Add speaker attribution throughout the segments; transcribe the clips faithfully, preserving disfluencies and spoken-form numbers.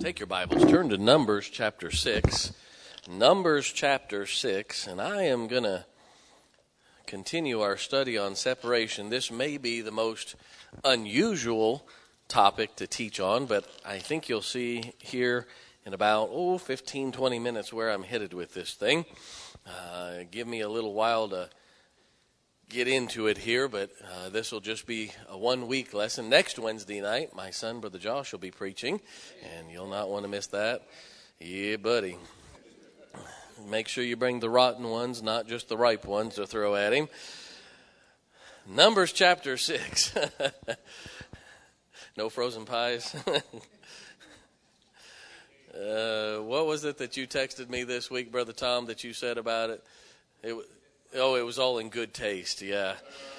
Speaker 1: Take your Bibles, turn to Numbers chapter six. Numbers chapter six, and I am going to continue our study on separation. This may be the most unusual topic to teach on, but I think you'll see here in about, oh, fifteen, twenty minutes where I'm headed with this thing. Uh, give me a little while to get into it here, but uh, this will just be a one-week lesson. Next Wednesday night, my son, Brother Josh, will be preaching, and you'll not want to miss that. Yeah, buddy. Make sure you bring the rotten ones, not just the ripe ones to throw at him. Numbers chapter six. No frozen pies. uh, what was it that you texted me this week, Brother Tom, that you said about it? It was... Oh, it was all in good taste, yeah.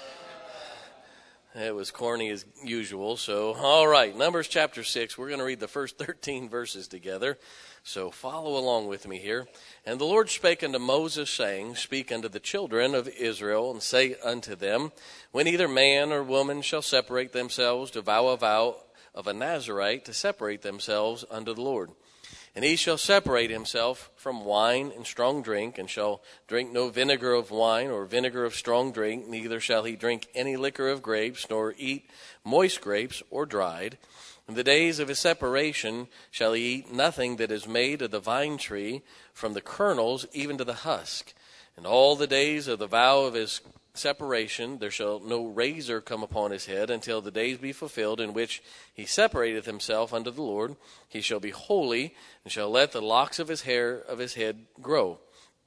Speaker 1: It was corny as usual. So, all right, Numbers chapter six. We're going to read the first thirteen verses together. So follow along with me here. And the Lord spake unto Moses, saying, Speak unto the children of Israel, and say unto them, When either man or woman shall separate themselves to vow a vow of a Nazarite, to separate themselves unto the Lord. And he shall separate himself from wine and strong drink, and shall drink no vinegar of wine or vinegar of strong drink, neither shall he drink any liquor of grapes, nor eat moist grapes or dried. In the days of his separation shall he eat nothing that is made of the vine tree, from the kernels even to the husk. And all the days of the vow of his separation there shall no razor come upon his head, until the days be fulfilled in which he separateth himself unto the Lord. He shall be holy, and shall let the locks of his hair of his head grow.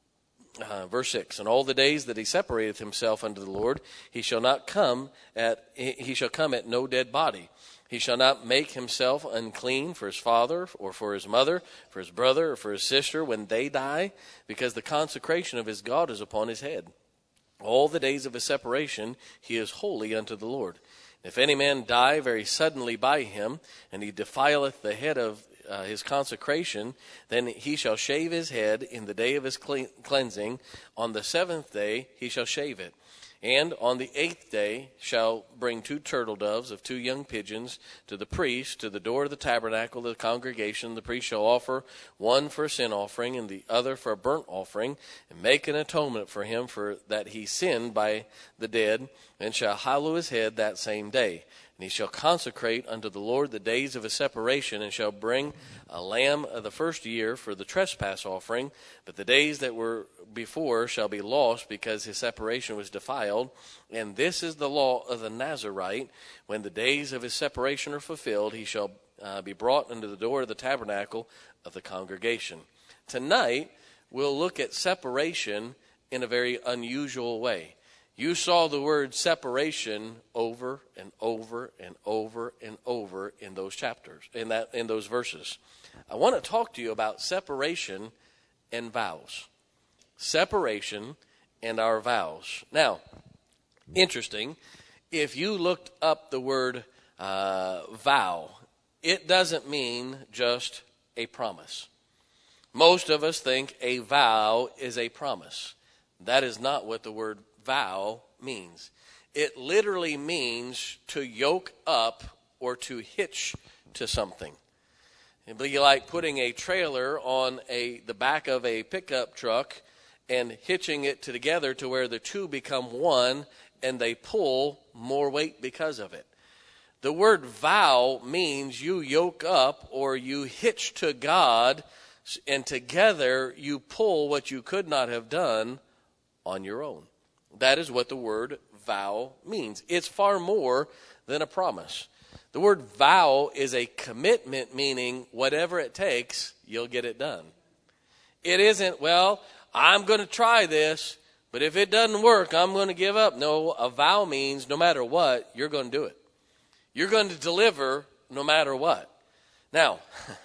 Speaker 1: Uh, verse six, and all the days that he separateth himself unto the Lord, he shall not come at he shall come at no dead body. He shall not make himself unclean for his father, or for his mother, for his brother, or for his sister when they die, because the consecration of his God is upon his head. All the days of his separation he is holy unto the Lord. If any man die very suddenly by him, and he defileth the head of uh, his consecration, then he shall shave his head in the day of his cle- cleansing. On the seventh day he shall shave it. And on the eighth day shall bring two turtle doves of two young pigeons to the priest, to the door of the tabernacle of the congregation. The priest shall offer one for a sin offering, and the other for a burnt offering, and make an atonement for him for that he sinned by the dead, and shall hallow his head that same day. And he shall consecrate unto the Lord the days of his separation, and shall bring a lamb of the first year for the trespass offering. But the days that were before shall be lost, because his separation was defiled. And this is the law of the Nazarite. When the days of his separation are fulfilled, he shall uh, be brought unto the door of the tabernacle of the congregation. Tonight, we'll look at separation in a very unusual way. You saw the word separation over and over and over and over in those chapters, in that in those verses. I want to talk to you about separation and vows. Separation and our vows. Now, interesting, if you looked up the word uh, vow, it doesn't mean just a promise. Most of us think a vow is a promise. That is not what the word vow means. It literally means to yoke up or to hitch to something. It'd be like putting a trailer on a the back of a pickup truck and hitching it together to where the two become one, and they pull more weight because of it. The word vow means you yoke up or you hitch to God, and together you pull what you could not have done on your own. That is what the word vow means. It's far more than a promise. The word vow is a commitment, meaning whatever it takes, you'll get it done. It isn't, well, I'm going to try this, but if it doesn't work, I'm going to give up. No, a vow means no matter what, you're going to do it. You're going to deliver no matter what. Now,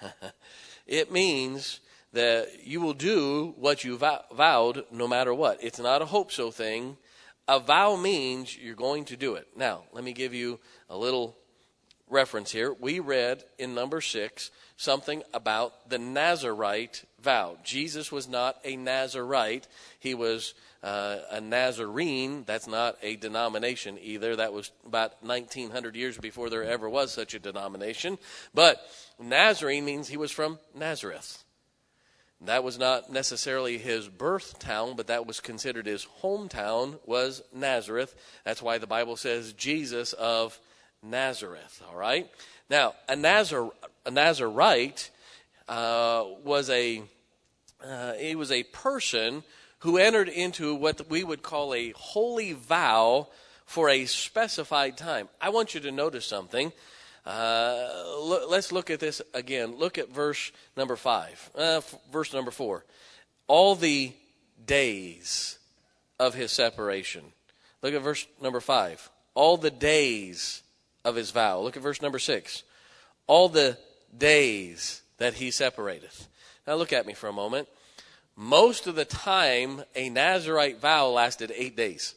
Speaker 1: it means that you will do what you vow- vowed no matter what. It's not a hope so thing. A vow means you're going to do it. Now, let me give you a little reference here. We read in number six something about the Nazarite vow. Jesus was not a Nazirite. He was uh, a Nazarene. That's not a denomination either. That was about nineteen hundred years before there ever was such a denomination. But Nazarene means he was from Nazareth. That was not necessarily his birth town, but that was considered his hometown, was Nazareth. That's why the Bible says Jesus of Nazareth, all right? Now, a, Nazar, a Nazarite uh, was a uh, he was a person who entered into what we would call a holy vow for a specified time. I want you to notice something. Uh, look, let's look at this again. Look at verse number five, uh, f- verse number four. All the days of his separation. Look at verse number five. All the days of his vow. Look at verse number six. All the days that he separateth. Now look at me for a moment. Most of the time, a Nazirite vow lasted eight days.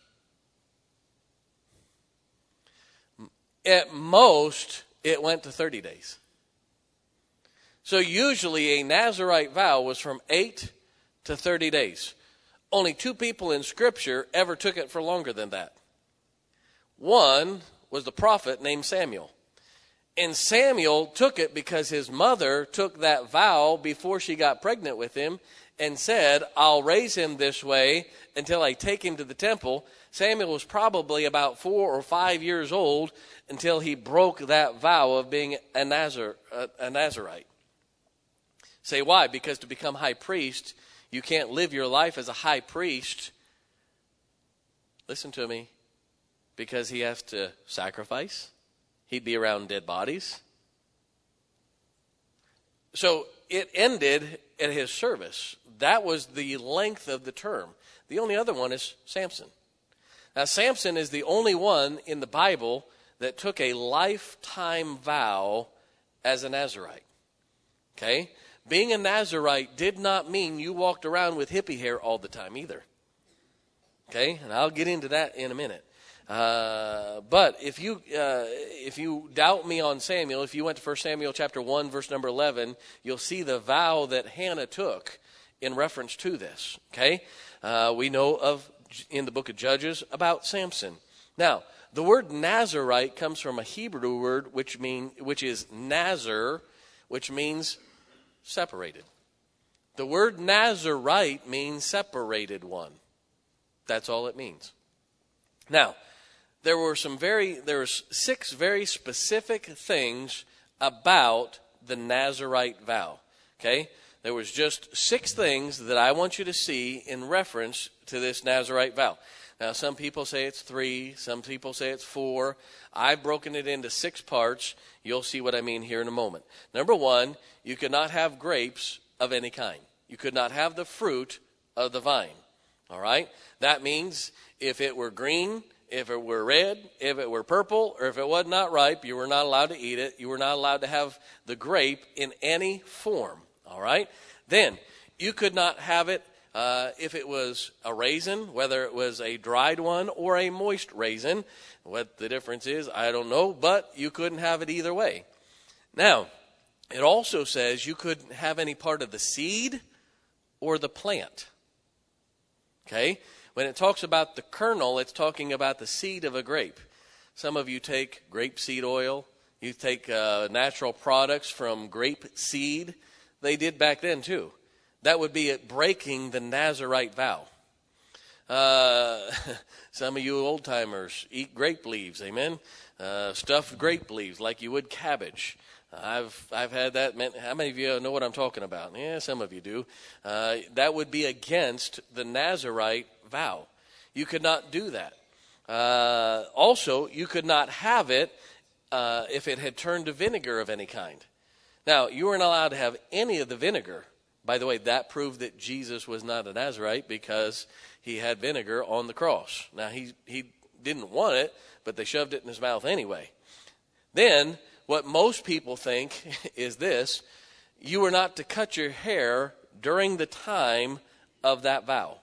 Speaker 1: At most, it went to thirty days. So usually a Nazirite vow was from eight to thirty days. Only two people in Scripture ever took it for longer than that. One was the prophet named Samuel. And Samuel took it because his mother took that vow before she got pregnant with him and said, I'll raise him this way until I take him to the temple. Samuel was probably about four or five years old until he broke that vow of being a, Nazar, a, a Nazirite. Say why? Because to become high priest, you can't live your life as a high priest. Listen to me. Because he has to sacrifice. He'd be around dead bodies. So it ended at his service. That was the length of the term. The only other one is Samson. Now, Samson is the only one in the Bible that took a lifetime vow as a Nazirite. Okay? Being a Nazirite did not mean you walked around with hippie hair all the time either. Okay? And I'll get into that in a minute. Uh, but if you uh, if you doubt me on Samuel, if you went to First Samuel chapter one, verse number eleven, you'll see the vow that Hannah took in reference to this. Okay? Uh, we know of in the book of Judges about Samson. Now, the word Nazirite comes from a Hebrew word which mean which is Nazar, which means separated. The word Nazirite means separated one. That's all it means. Now, there were some very there was six very specific things about the Nazirite vow. Okay? There was just six things that I want you to see in reference to this Nazirite vow. Now, some people say it's three. Some people say it's four. I've broken it into six parts. You'll see what I mean here in a moment. Number one, you could not have grapes of any kind. You could not have the fruit of the vine. All right? That means if it were green, if it were red, if it were purple, or if it was not ripe, you were not allowed to eat it. You were not allowed to have the grape in any form. All right? Then, you could not have it uh, if it was a raisin, whether it was a dried one or a moist raisin. What the difference is, I don't know, but you couldn't have it either way. Now, it also says you couldn't have any part of the seed or the plant. Okay? When it talks about the kernel, it's talking about the seed of a grape. Some of you take grape seed oil. You take uh, natural products from grape seed. They did back then too. That would be it breaking the Nazirite vow. Uh, some of you old-timers eat grape leaves, amen? Uh, stuffed grape leaves like you would cabbage. I've I've had that. How many of you know what I'm talking about? Yeah, some of you do. Uh, that would be against the Nazirite vow. You could not do that. Uh, also, you could not have it uh, if it had turned to vinegar of any kind. Now, you weren't allowed to have any of the vinegar. By the way, that proved that Jesus was not a Nazirite because he had vinegar on the cross. Now, he, he didn't want it, but they shoved it in his mouth anyway. Then, what most people think is this: you were not to cut your hair during the time of that vow.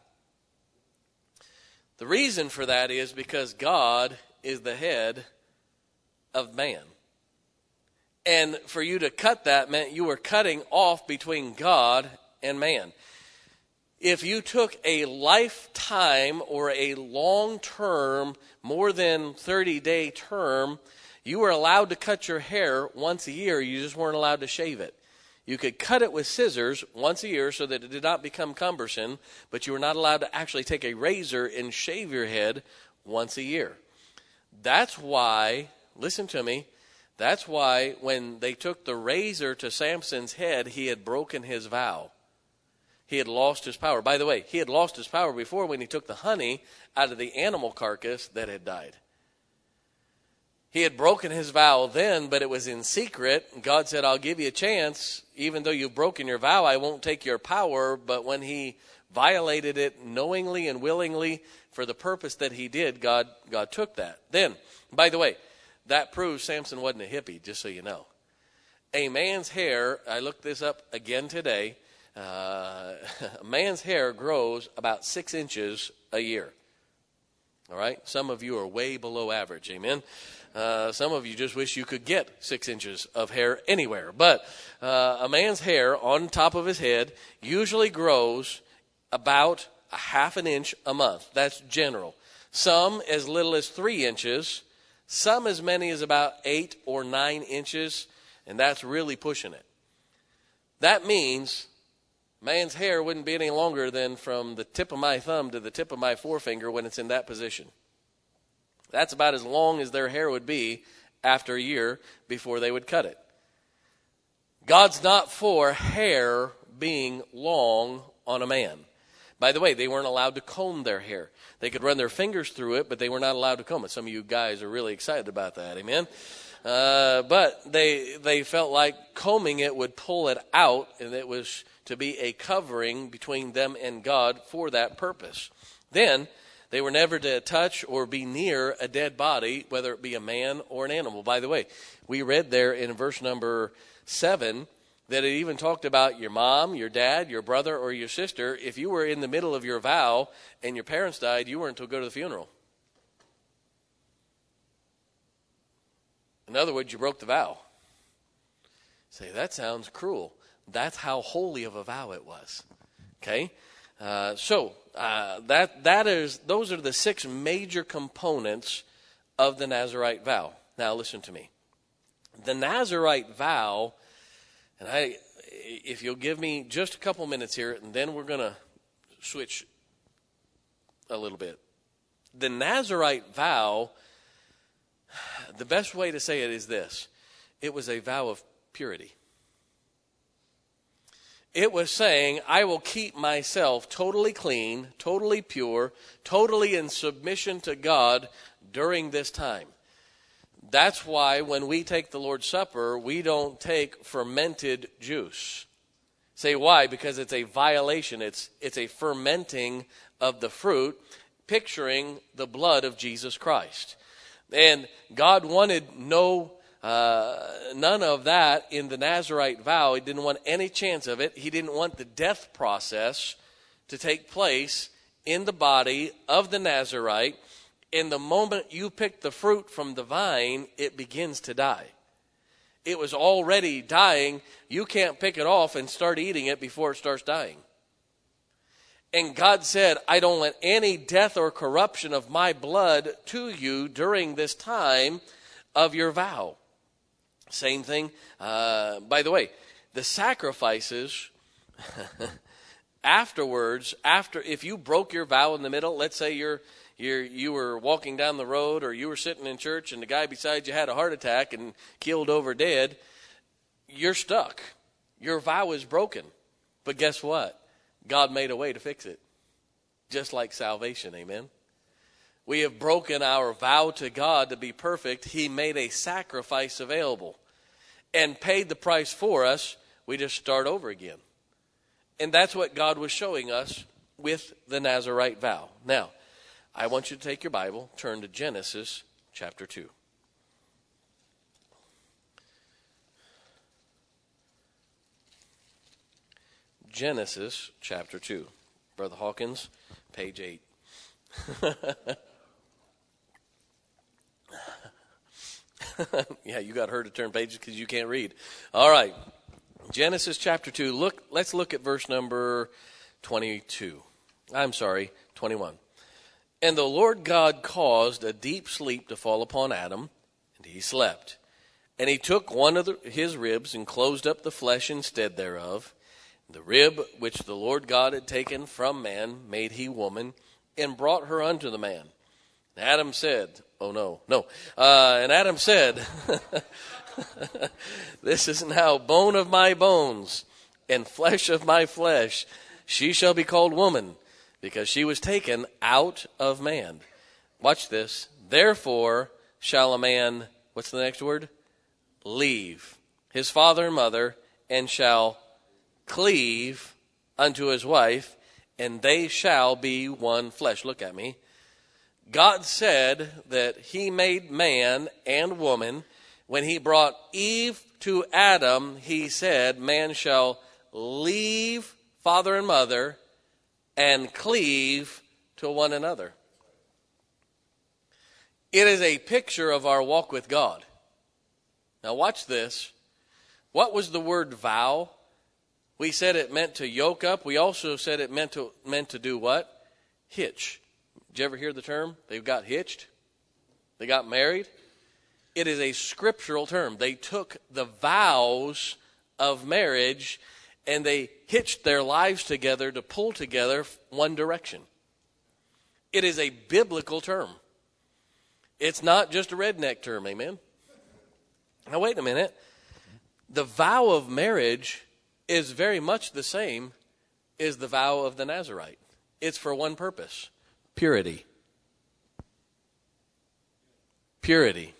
Speaker 1: The reason for that is because God is the head of man. And for you to cut that meant you were cutting off between God and man. If you took a lifetime or a long-term, more than thirty-day term, you were allowed to cut your hair once a year. You just weren't allowed to shave it. You could cut it with scissors once a year so that it did not become cumbersome, but you were not allowed to actually take a razor and shave your head once a year. That's why, listen to me, that's why when they took the razor to Samson's head, he had broken his vow. He had lost his power. By the way, he had lost his power before when he took the honey out of the animal carcass that had died. He had broken his vow then, but it was in secret. God said, I'll give you a chance. Even though you've broken your vow, I won't take your power. But when he violated it knowingly and willingly for the purpose that he did, God, God took that. Then, by the way, that proves Samson wasn't a hippie, just so you know. A man's hair, I looked this up again today, uh, a man's hair grows about six inches a year. All right? Some of you are way below average, amen? Uh, some of you just wish you could get six inches of hair anywhere. But uh, a man's hair on top of his head usually grows about a half an inch a month. That's general. Some as little as three inches. Some as many as about eight or nine inches. And that's really pushing it. That means man's hair wouldn't be any longer than from the tip of my thumb to the tip of my forefinger when it's in that position. That's about as long as their hair would be after a year before they would cut it. God's not for hair being long on a man. By the way, they weren't allowed to comb their hair. They could run their fingers through it, but they were not allowed to comb it. Some of you guys are really excited about that, amen? Uh, but they they felt like combing it would pull it out, and it was to be a covering between them and God for that purpose. Then, they were never to touch or be near a dead body, whether it be a man or an animal. By the way, we read there in verse number seven that it even talked about your mom, your dad, your brother, or your sister. If you were in the middle of your vow and your parents died, you weren't to go to the funeral. In other words, you broke the vow. Say, that sounds cruel. That's how holy of a vow it was. Okay? Uh, so, uh, that that is those are the six major components of the Nazirite vow. Now, listen to me. The Nazirite vow, and I, if you'll give me just a couple minutes here, and then we're going to switch a little bit. The Nazirite vow, the best way to say it is this. It was a vow of purity. It was saying, I will keep myself totally clean, totally pure, totally in submission to God during this time. That's why when we take the Lord's Supper, we don't take fermented juice. Say why? Because it's a violation. It's, it's a fermenting of the fruit, picturing the blood of Jesus Christ. And God wanted no Uh, none of that in the Nazirite vow. He didn't want any chance of it. He didn't want the death process to take place in the body of the Nazirite. In the moment you pick the fruit from the vine, it begins to die. It was already dying. You can't pick it off and start eating it before it starts dying. And God said, I don't want any death or corruption of my blood to you during this time of your vow. Same thing. Uh, by the way, the sacrifices afterwards, after if you broke your vow in the middle, let's say you're you're you were walking down the road or you were sitting in church and the guy beside you had a heart attack and keeled over dead, you're stuck. Your vow is broken. But guess what? God made a way to fix it. Just like salvation, amen? We have broken our vow to God to be perfect. He made a sacrifice available and paid the price for us. We just start over again. And that's what God was showing us with the Nazirite vow. Now, I want you to take your Bible, turn to Genesis chapter two. Genesis chapter two. Brother Hawkins, page eight. Yeah, you got her to turn pages because you can't read. All right. Genesis chapter two. Look, let's look at verse number twenty-two. I'm sorry, twenty-one. And the Lord God caused a deep sleep to fall upon Adam, and he slept. And he took one of the, his ribs and closed up the flesh instead thereof. The rib which the Lord God had taken from man made he woman, and brought her unto the man. And Adam said, oh no, no. Uh, and Adam said, this is now bone of my bones and flesh of my flesh. She shall be called woman, because she was taken out of man. Watch this. Therefore shall a man, what's the next word? Leave his father and mother, and shall cleave unto his wife, and they shall be one flesh. Look at me. God said that he made man and woman. When he brought Eve to Adam, he said, man shall leave father and mother and cleave to one another. It is a picture of our walk with God. Now watch this. What was the word vow? We said it meant to yoke up. We also said it meant to meant to do what? Hitch. Did you ever hear the term? They got hitched. They got married. It is a scriptural term. They took the vows of marriage and they hitched their lives together to pull together one direction. It is a biblical term. It's not just a redneck term, amen? Now wait a minute. The vow of marriage is very much the same as the vow of the Nazarite. It's for one purpose: purity. Purity.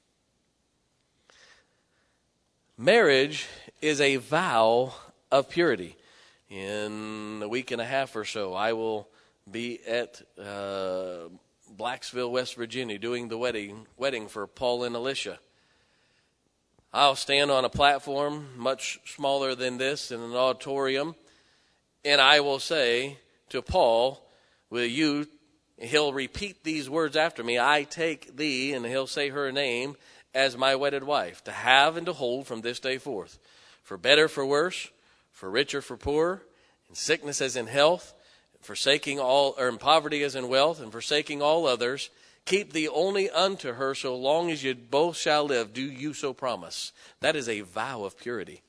Speaker 1: Marriage is a vow of purity. In a week and a half or so, I will be at uh, Blacksville, West Virginia, doing the wedding wedding for Paul and Alicia. I'll stand on a platform much smaller than this in an auditorium, and I will say to Paul, will you, he'll repeat these words after me, I take thee, and he'll say her name, as my wedded wife, to have and to hold from this day forth, for better, for worse, for richer, for poorer, in sickness as in health, forsaking all, or in poverty as in wealth, and forsaking all others, keep thee only unto her so long as you both shall live. Do you so promise? That is a vow of purity.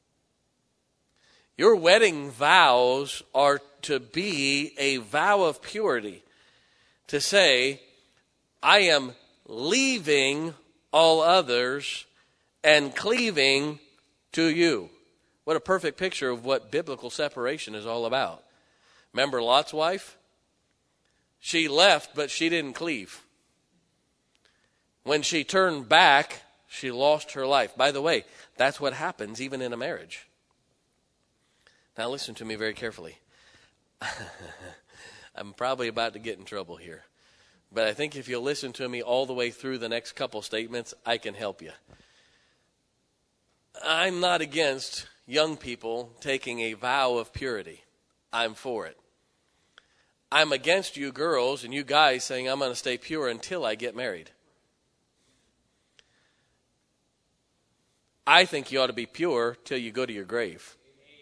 Speaker 1: Your wedding vows are to be a vow of purity. To say, I am leaving all others and cleaving to you. What a perfect picture of what biblical separation is all about. Remember Lot's wife? She left, but she didn't cleave. When she turned back, she lost her life. By the way, that's what happens even in a marriage. Now listen to me very carefully. I'm probably about to get in trouble here. But I think if you'll listen to me all the way through the next couple statements, I can help you. I'm not against young people taking a vow of purity. I'm for it. I'm against you girls and you guys saying I'm going to stay pure until I get married. I think you ought to be pure till you go to your grave.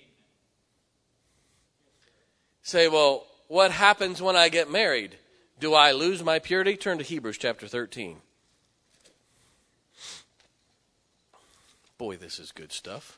Speaker 1: Say, well, what happens when I get married? Do I lose my purity? Turn to Hebrews chapter thirteen. Boy, this is good stuff.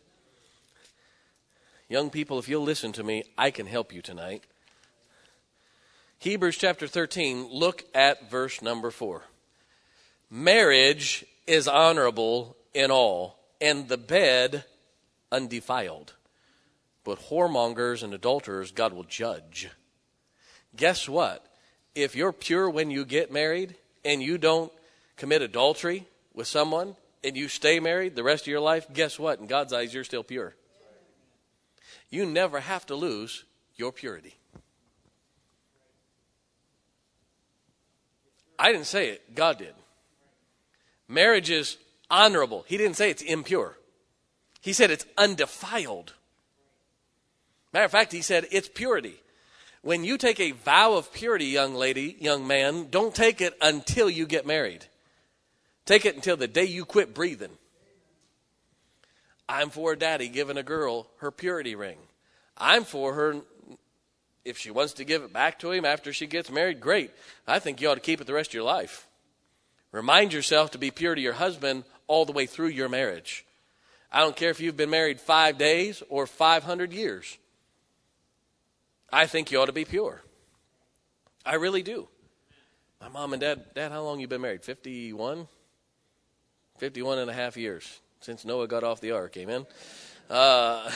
Speaker 1: Young people, if you'll listen to me, I can help you tonight. Hebrews chapter thirteen, look at verse number four. Marriage is honorable in all, and the bed undefiled. But whoremongers and adulterers God will judge. Guess what? If you're pure when you get married and you don't commit adultery with someone and you stay married the rest of your life, guess what? In God's eyes, you're still pure. You never have to lose your purity. I didn't say it. God did. Marriage is honorable. He didn't say it's impure. He said it's undefiled. Matter of fact, he said it's purity. When you take a vow of purity, young lady, young man, don't take it until you get married. Take it until the day you quit breathing. I'm for a daddy giving a girl her purity ring. I'm for her, if she wants to give it back to him after she gets married, great. I think you ought to keep it the rest of your life. Remind yourself to be pure to your husband all the way through your marriage. I don't care if you've been married five days or five hundred years. I think you ought to be pure. I really do. My mom and dad, Dad, how long you been married? fifty-one? fifty-one and a half years since Noah got off the ark, amen? Uh,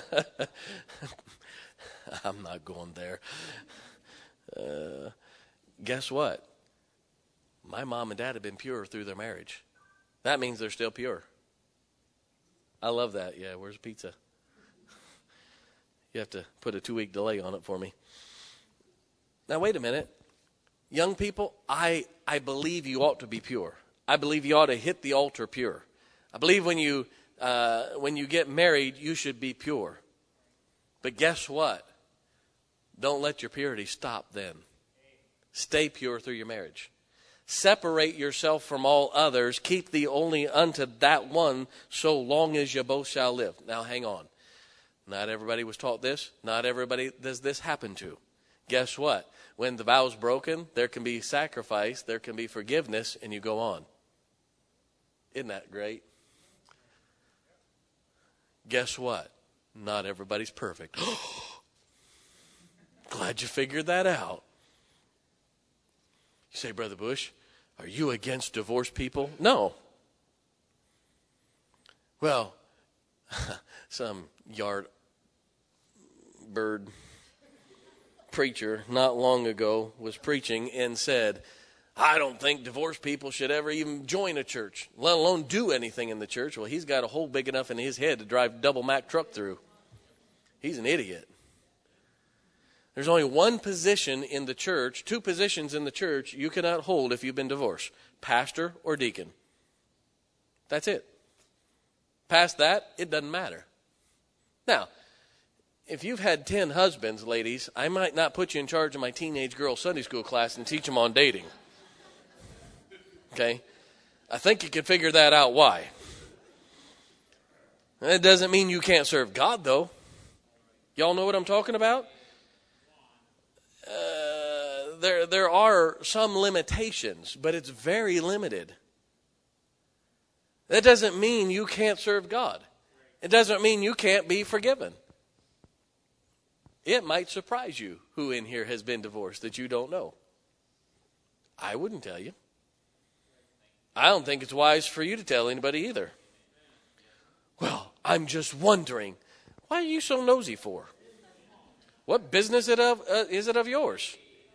Speaker 1: I'm not going there. Uh, guess what? My mom and dad have been pure through their marriage. That means they're still pure. I love that. Yeah, where's the pizza? You have to put a two-week delay on it for me. Now, wait a minute. Young people, I, I believe you ought to be pure. I believe you ought to hit the altar pure. I believe when you uh, when you get married, you should be pure. But guess what? Don't let your purity stop then. Stay pure through your marriage. Separate yourself from all others. Keep thee only unto that one, so long as you both shall live. Now, hang on. Not everybody was taught this. Not everybody does this happen to. Guess what? When the vow's broken, there can be sacrifice, there can be forgiveness, and you go on. Isn't that great? Guess what? Not everybody's perfect. Glad you figured that out. You say, Brother Bush, are you against divorced people? No. Well, some yard bird preacher not long ago was preaching and said, I don't think divorced people should ever even join a church, let alone do anything in the church. Well, he's got a hole big enough in his head to drive a double Mack truck through. He's an idiot. There's only one position in the church, two positions in the church you cannot hold if you've been divorced. Pastor or deacon. That's it. Past that, it doesn't matter. Now, if you've had ten husbands, ladies, I might not put you in charge of my teenage girl Sunday school class and teach them on dating. Okay? I think you can figure that out why. That doesn't mean you can't serve God, though. Y'all know what I'm talking about? Uh, there, there are some limitations, but it's very limited. That doesn't mean you can't serve God. It doesn't mean you can't be forgiven. It might surprise you who in here has been divorced that you don't know. I wouldn't tell you. I don't think it's wise for you to tell anybody either. Well, I'm just wondering, why are you so nosy for? What business it of, uh, is it of yours?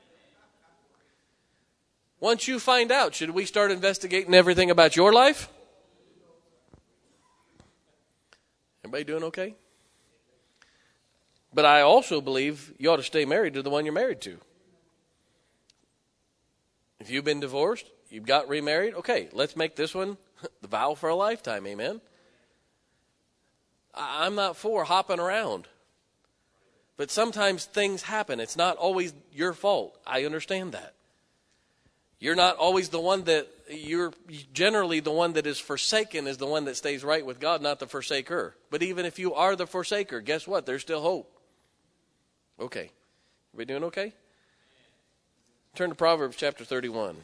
Speaker 1: Once you find out, should we start investigating everything about your life? Everybody doing okay? But I also believe you ought to stay married to the one you're married to. If you've been divorced, you've got remarried, okay, let's make this one the vow for a lifetime, amen? I'm not for hopping around. But sometimes things happen. It's not always your fault. I understand that. You're not always the one that, you're generally the one that is forsaken is the one that stays right with God, not the forsaker. But even if you are the forsaker, guess what? There's still hope. Okay. Are we doing okay? Turn to Proverbs chapter thirty-one.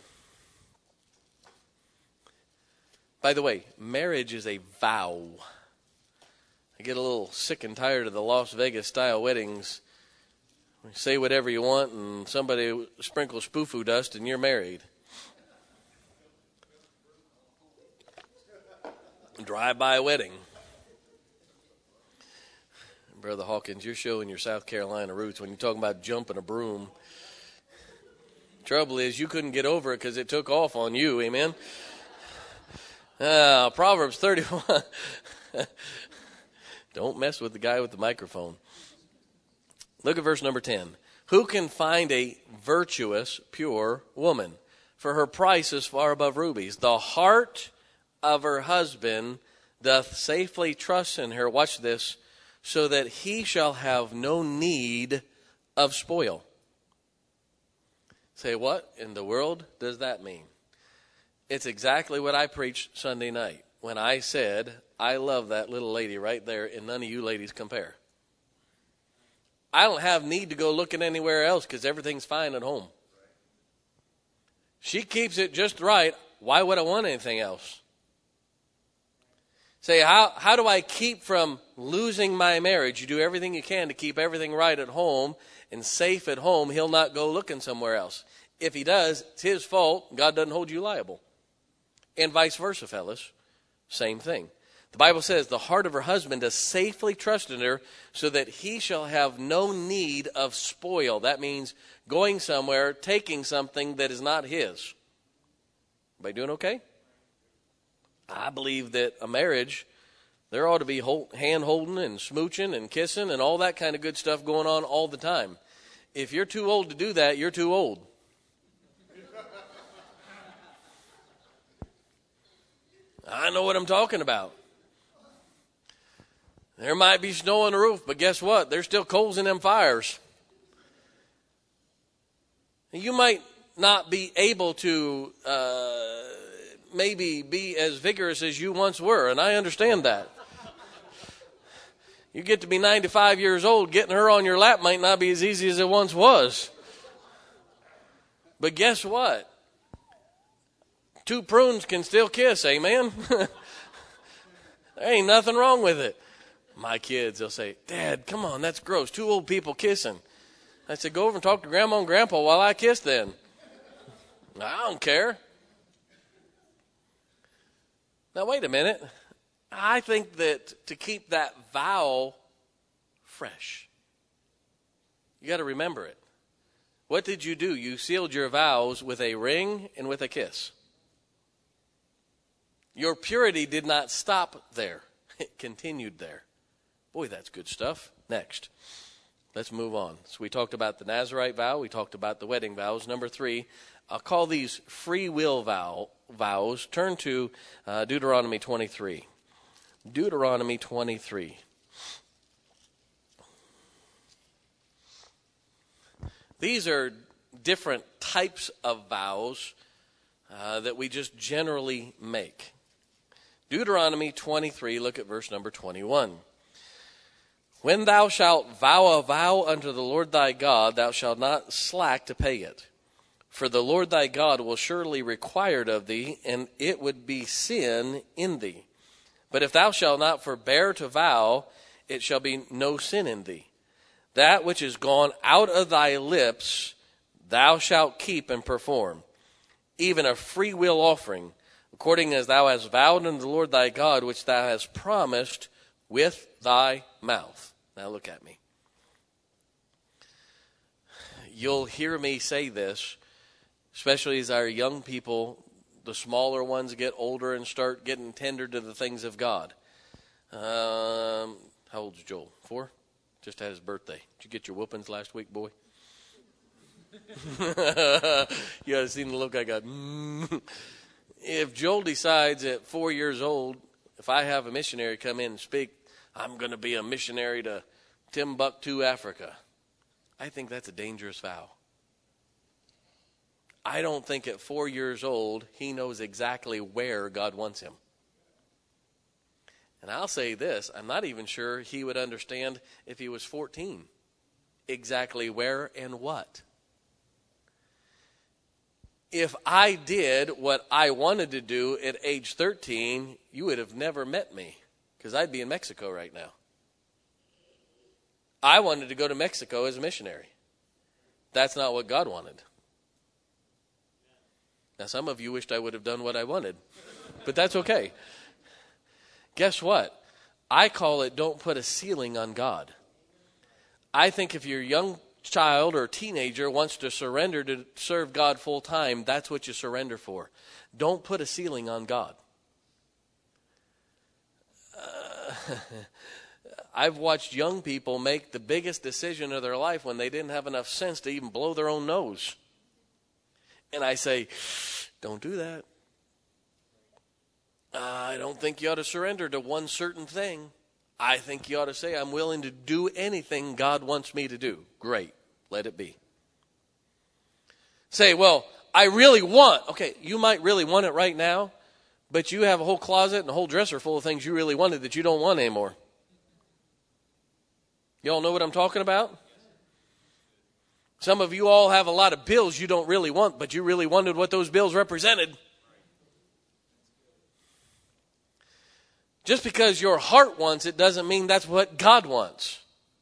Speaker 1: By the way, marriage is a vow. I get a little sick and tired of the Las Vegas style weddings. You say whatever you want and somebody sprinkles spoo-foo dust and you're married. Drive-by wedding. Brother Hawkins, you're showing your South Carolina roots when you're talking about jumping a broom. Trouble is, you couldn't get over it because it took off on you, amen? Uh, Proverbs thirty-one. Don't mess with the guy with the microphone. Look at verse number ten. Who can find a virtuous, pure woman? For her price is far above rubies. The heart of her husband doth safely trust in her. Watch this. So that he shall have no need of spoil. Say, what in the world does that mean? It's exactly what I preached Sunday night. when I said, I love that little lady right there, and none of you ladies compare. I don't have need to go looking anywhere else because everything's fine at home. She keeps it just right. Why would I want anything else? Say, how, how do I keep from losing my marriage? You do everything you can to keep everything right at home and safe at home. He'll not go looking somewhere else. If he does, it's his fault. God doesn't hold you liable. And vice versa, fellas. Same thing. The Bible says the heart of her husband does safely trust in her so that he shall have no need of spoil. That means going somewhere, taking something that is not his. Everybody doing okay? I believe that a marriage, there ought to be hand-holding and smooching and kissing and all that kind of good stuff going on all the time. If you're too old to do that, you're too old. I know what I'm talking about. There might be snow on the roof, but guess what? There's still coals in them fires. You might not be able to uh, maybe be as vigorous as you once were, and I understand that. You get to be ninety-five years old, getting her on your lap might not be as easy as it once was. But guess what? Two prunes can still kiss, amen? There ain't nothing wrong with it. My kids, they'll say, Dad, come on, that's gross. Two old people kissing. I said, go over and talk to Grandma and Grandpa while I kiss then. I don't care. Now, wait a minute. I think that to keep that vow fresh, you got to remember it. What did you do? You sealed your vows with a ring and with a kiss. Your purity did not stop there. It continued there. Boy, that's good stuff. Next, let's move on. So we talked about the Nazirite vow. We talked about the wedding vows. Number three, I'll call these free will vow, vows. Turn to uh, Deuteronomy twenty-three. Deuteronomy twenty-three. These are different types of vows uh, that we just generally make. Deuteronomy twenty-three, look at verse number twenty-one. When thou shalt vow a vow unto the Lord thy God, thou shalt not slack to pay it. For the Lord thy God will surely require it of thee, and it would be sin in thee. But if thou shalt not forbear to vow, it shall be no sin in thee. That which is gone out of thy lips, thou shalt keep and perform, even a free will offering, according as thou hast vowed unto the Lord thy God, which thou hast promised with thy mouth. Now look at me. You'll hear me say this, especially as our young people, the smaller ones, get older and start getting tender to the things of God. Um, how old's Joel? Four? Just had his birthday. Did you get your whoopings last week, boy? You ought to seen the look I got. Mm. If Joel decides at four years old, if I have a missionary come in and speak, I'm going to be a missionary to Timbuktu, Africa. I think that's a dangerous vow. I don't think at four years old he knows exactly where God wants him. And I'll say this, I'm not even sure he would understand if he was fourteen exactly where and what. If I did what I wanted to do at age thirteen, you would have never met me because I'd be in Mexico right now. I wanted to go to Mexico as a missionary. That's not what God wanted. Now, some of you wished I would have done what I wanted, but that's okay. Guess what? I call it don't put a ceiling on God. I think if your young child or teenager wants to surrender to serve God full time, that's what you surrender for. Don't put a ceiling on God. Uh, I've watched young people make the biggest decision of their life when they didn't have enough sense to even blow their own nose. And I say, don't do that. Uh, I don't think you ought to surrender to one certain thing. I think you ought to say, I'm willing to do anything God wants me to do. Great. Let it be. Say, well, I really want. Okay, you might really want it right now, but you have a whole closet and a whole dresser full of things you really wanted that you don't want anymore. You all know what I'm talking about? Some of you all have a lot of bills you don't really want, but you really wanted what those bills represented. Just because your heart wants it doesn't mean that's what God wants.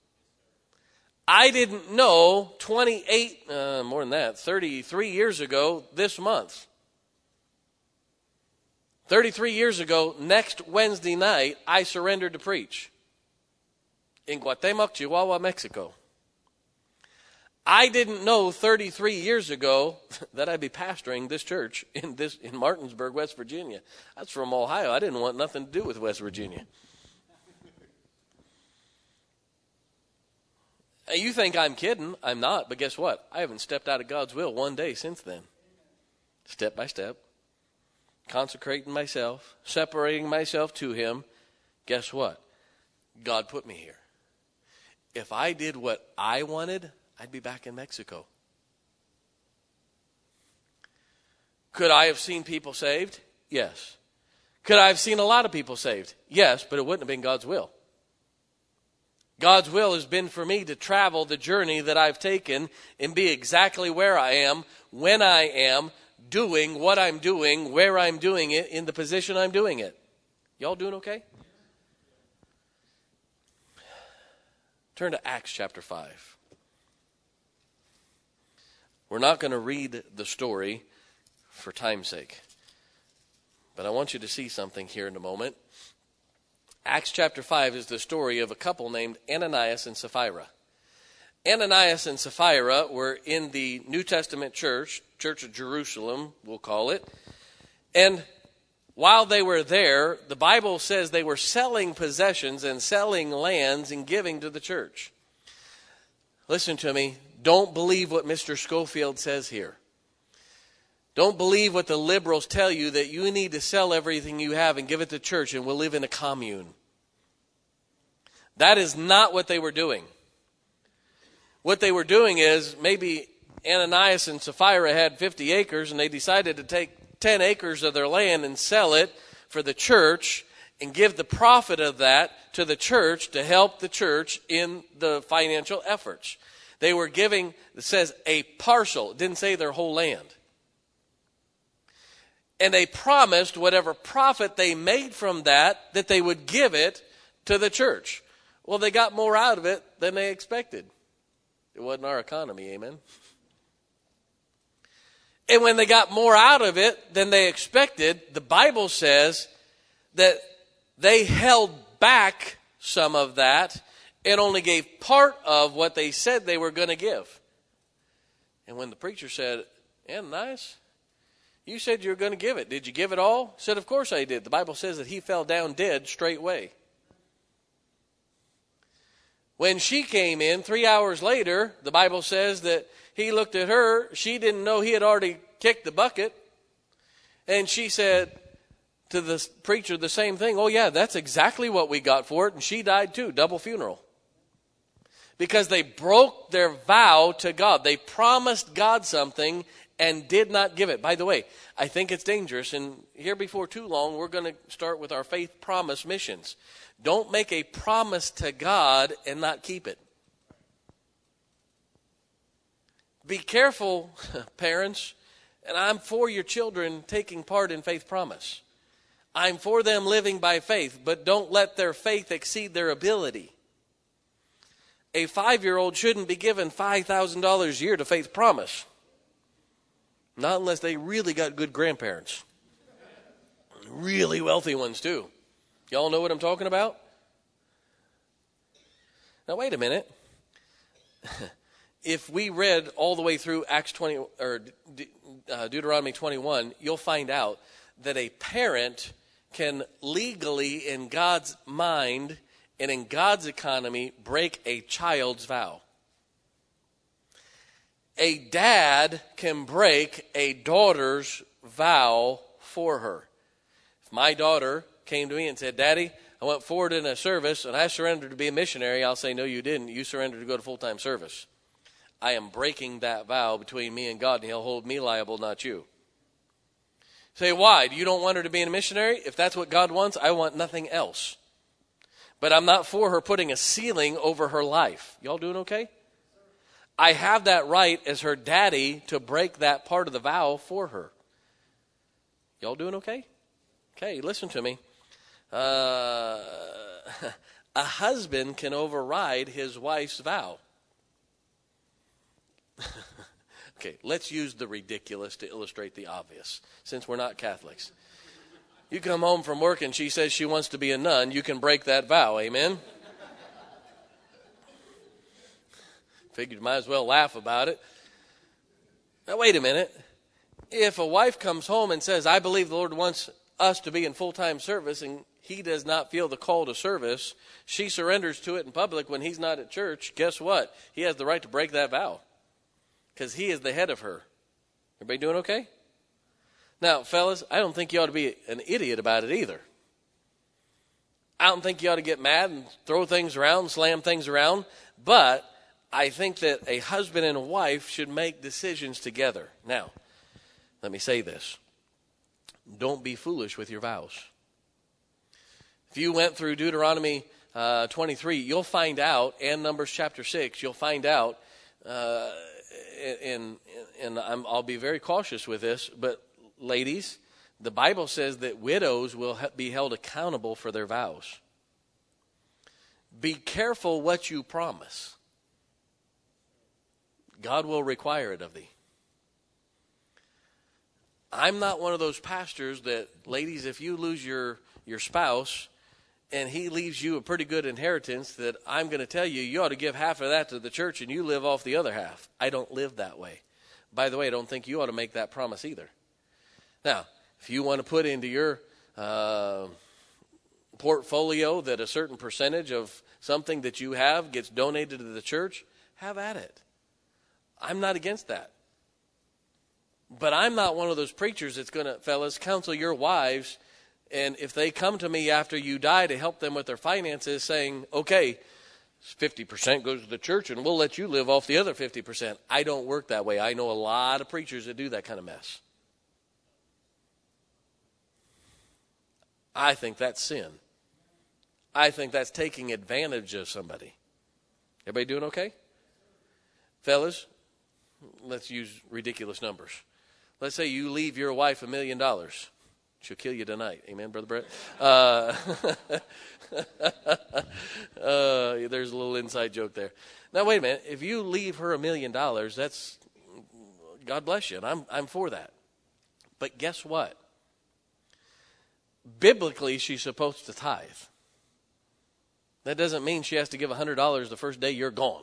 Speaker 1: I didn't know twenty-eight, uh, more than that, thirty-three years ago this month. thirty-three years ago, next Wednesday night, I surrendered to preach in Guatemala, Chihuahua, Mexico. I didn't know thirty-three years ago that I'd be pastoring this church in this in Martinsburg, West Virginia. That's from Ohio. I didn't want nothing to do with West Virginia. You think I'm kidding. I'm not. But guess what? I haven't stepped out of God's will one day since then. Step by step. Consecrating myself. Separating myself to Him. Guess what? God put me here. If I did what I wanted, I'd be back in Mexico. Could I have seen people saved? Yes. Could I have seen a lot of people saved? Yes, but it wouldn't have been God's will. God's will has been for me to travel the journey that I've taken and be exactly where I am, when I am, doing what I'm doing, where I'm doing it, in the position I'm doing it. Y'all doing okay? Turn to Acts chapter five. We're not going to read the story for time's sake, but I want you to see something here in a moment. Acts chapter five is the story of a couple named Ananias and Sapphira. Ananias and Sapphira were in the New Testament church, Church of Jerusalem, we'll call it. And while they were there, the Bible says they were selling possessions and selling lands and giving to the church. Listen to me. Don't believe what Mister Schofield says here. Don't believe what the liberals tell you that you need to sell everything you have and give it to church and we'll live in a commune. That is not what they were doing. What they were doing is maybe Ananias and Sapphira had fifty acres and they decided to take ten acres of their land and sell it for the church and give the profit of that to the church to help the church in the financial efforts. They were giving, it says, a parcel. It didn't say their whole land. And they promised whatever profit they made from that, that they would give it to the church. Well, they got more out of it than they expected. It wasn't our economy, amen? And when they got more out of it than they expected, the Bible says that they held back some of that and only gave part of what they said they were going to give. And when the preacher said, Ananias, you said you were going to give it. Did you give it all? He said, of course I did. The Bible says that he fell down dead straightway. When she came in, three hours later, the Bible says that he looked at her. She didn't know he had already kicked the bucket. And she said to the preacher the same thing. Oh, yeah, that's exactly what we got for it. And she died too, double funeral. Because they broke their vow to God. They promised God something and did not give it. By the way, I think it's dangerous. And here before too long, we're going to start with our faith promise missions. Don't make a promise to God and not keep it. Be careful, parents. And I'm for your children taking part in faith promise. I'm for them living by faith, but don't let their faith exceed their ability. A five-year-old shouldn't be given five thousand dollars a year to faith promise. Not unless they really got good grandparents. Really wealthy ones, too. Y'all know what I'm talking about? Now, wait a minute. If we read all the way through Acts twenty or uh, Deuteronomy twenty-one, you'll find out that a parent can legally, in God's mind and in God's economy, break a child's vow. A dad can break a daughter's vow for her. If my daughter came to me and said, Daddy, I went forward in a service and I surrendered to be a missionary, I'll say, no, you didn't. You surrendered to go to full-time service. I am breaking that vow between me and God, and he'll hold me liable, not you. Say, why? You don't want her to be a missionary? If that's what God wants, I want nothing else. But I'm not for her putting a ceiling over her life. Y'all doing okay? I have that right as her daddy to break that part of the vow for her. Y'all doing okay? Okay, listen to me. Uh, a husband can override his wife's vow. Okay, let's use the ridiculous to illustrate the obvious, since we're not Catholics. You come home from work and she says she wants to be a nun, you can break that vow, amen? Figured might as well laugh about it. Now, wait a minute. If a wife comes home and says, I believe the Lord wants us to be in full-time service, and he does not feel the call to service, she surrenders to it in public when he's not at church, guess what? He has the right to break that vow. Because he is the head of her. Everybody doing okay? Now, fellas, I don't think you ought to be an idiot about it either. I don't think you ought to get mad and throw things around, slam things around. But I think that a husband and a wife should make decisions together. Now, let me say this. Don't be foolish with your vows. If you went through Deuteronomy uh, twenty-three, you'll find out, and Numbers chapter six, you'll find out, uh, and, and I'm, I'll be very cautious with this, but ladies, the Bible says that widows will be held accountable for their vows. Be careful what you promise. God will require it of thee. I'm not one of those pastors that, ladies, if you lose your, your spouse and he leaves you a pretty good inheritance, that I'm going to tell you, you ought to give half of that to the church and you live off the other half. I don't live that way. By the way, I don't think you ought to make that promise either. Now, if you want to put into your uh, portfolio that a certain percentage of something that you have gets donated to the church, have at it. I'm not against that. But I'm not one of those preachers that's going to, fellas, counsel your wives, and if they come to me after you die to help them with their finances, saying, okay, fifty percent goes to the church and we'll let you live off the other fifty percent. I don't work that way. I know a lot of preachers that do that kind of mess. I think that's sin. I think that's taking advantage of somebody. Everybody doing okay? Fellas, let's use ridiculous numbers. Let's say you leave your wife a million dollars. She'll kill you tonight. Amen, Brother Brett? Uh, uh, there's a little inside joke there. Now, wait a minute. If you leave her a million dollars, that's, God bless you, and I'm, I'm for that. But guess what? Biblically, she's supposed to tithe. That doesn't mean she has to give one hundred dollars the first day you're gone.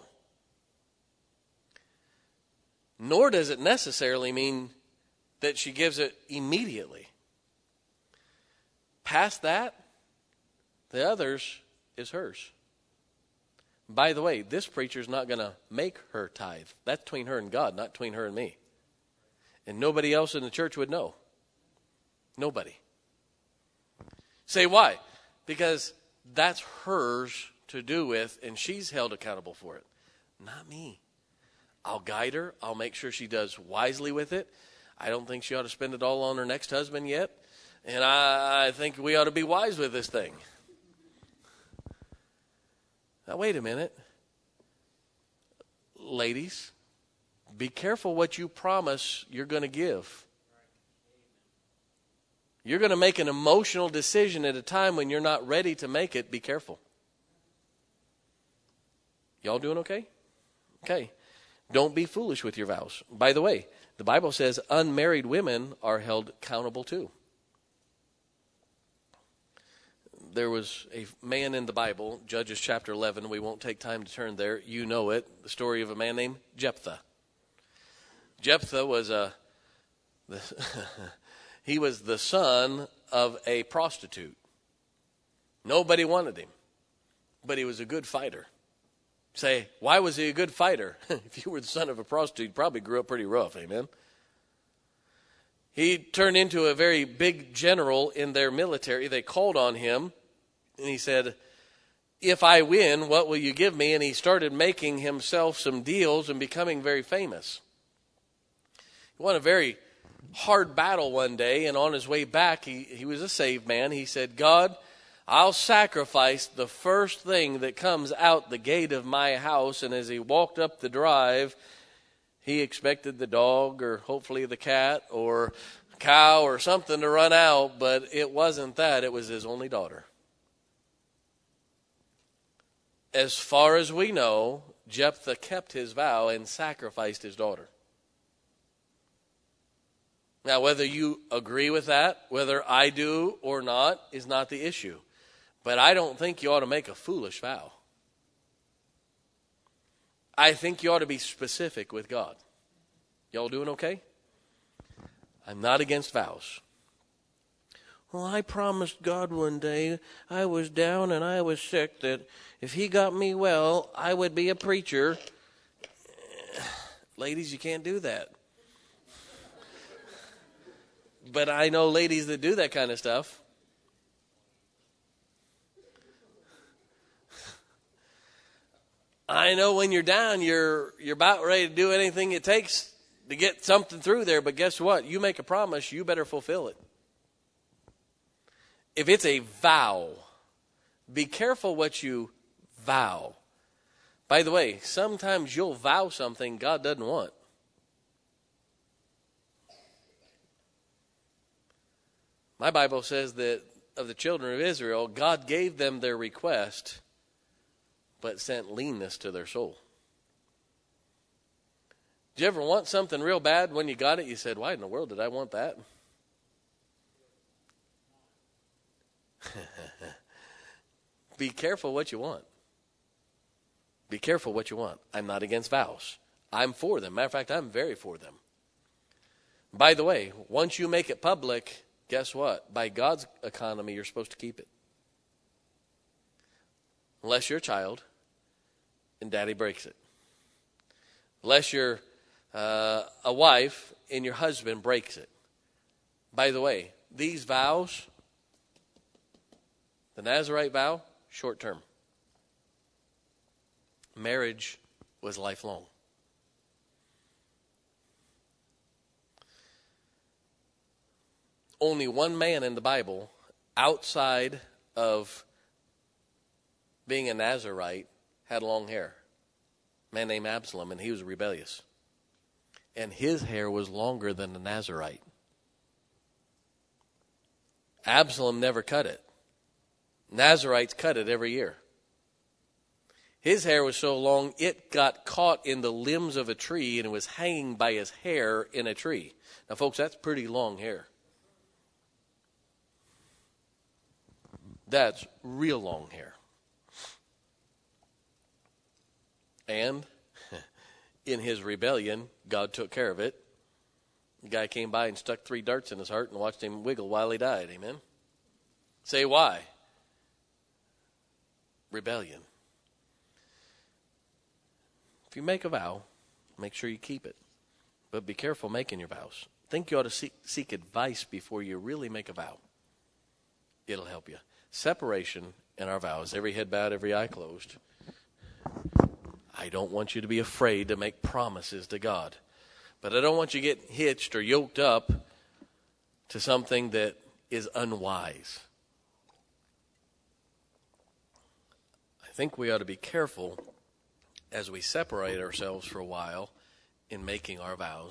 Speaker 1: Nor does it necessarily mean that she gives it immediately. Past that, the others is hers. By the way, this preacher's not going to make her tithe. That's between her and God, not between her and me. And nobody else in the church would know. Nobody. Say why? Because that's hers to do with, and she's held accountable for it. Not me. I'll guide her. I'll make sure she does wisely with it. I don't think she ought to spend it all on her next husband yet. And I, I think we ought to be wise with this thing. Now, wait a minute. Ladies, be careful what you promise you're going to give. You're going to make an emotional decision at a time when you're not ready to make it. Be careful. Y'all doing okay? Okay. Don't be foolish with your vows. By the way, the Bible says unmarried women are held accountable too. There was a man in the Bible, Judges chapter eleven. We won't take time to turn there. You know it. The story of a man named Jephthah. Jephthah was a, the, he was the son of a prostitute. Nobody wanted him, but he was a good fighter. Say, why was he a good fighter? If you were the son of a prostitute, you probably grew up pretty rough, amen? He turned into a very big general in their military. They called on him, and he said, if I win, what will you give me? And he started making himself some deals and becoming very famous. He won a very hard battle one day, and on his way back, he, he was a saved man. He said, God, I'll sacrifice the first thing that comes out the gate of my house. And as he walked up the drive, he expected the dog or hopefully the cat or cow or something to run out, but it wasn't that. It was his only daughter. As far as we know, Jephthah kept his vow and sacrificed his daughter. Now, whether you agree with that, whether I do or not, is not the issue. But I don't think you ought to make a foolish vow. I think you ought to be specific with God. Y'all doing okay? I'm not against vows. Well, I promised God one day I was down and I was sick that if he got me well, I would be a preacher. Ladies, you can't do that. But I know ladies that do that kind of stuff. I know when you're down, you're you're about ready to do anything it takes to get something through there. But guess what? You make a promise, you better fulfill it. If it's a vow, be careful what you vow. By the way, sometimes you'll vow something God doesn't want. My Bible says that of the children of Israel, God gave them their request, but sent leanness to their soul. Did you ever want something real bad? When you got it, you said, why in the world did I want that? Be careful what you want. Be careful what you want. I'm not against vows. I'm for them. Matter of fact, I'm very for them. By the way, once you make it public, guess what? By God's economy, you're supposed to keep it. Unless you're a child and daddy breaks it. Unless you're uh, a wife and your husband breaks it. By the way, these vows, the Nazirite vow, short term. Marriage was lifelong. Only one man in the Bible outside of being a Nazirite had long hair. A man named Absalom, and he was rebellious. And his hair was longer than the Nazirite. Absalom never cut it. Nazirites cut it every year. His hair was so long, it got caught in the limbs of a tree, and it was hanging by his hair in a tree. Now, folks, that's pretty long hair. That's real long hair. And in his rebellion, God took care of it. The guy came by and stuck three darts in his heart and watched him wiggle while he died. Amen? Say why? Rebellion. If you make a vow, make sure you keep it. But be careful making your vows. Think you ought to seek, seek advice before you really make a vow. It'll help you. Separation in our vows. Every head bowed, every eye closed. I don't want you to be afraid to make promises to God. But I don't want you to get hitched or yoked up to something that is unwise. I think we ought to be careful as we separate ourselves for a while in making our vows.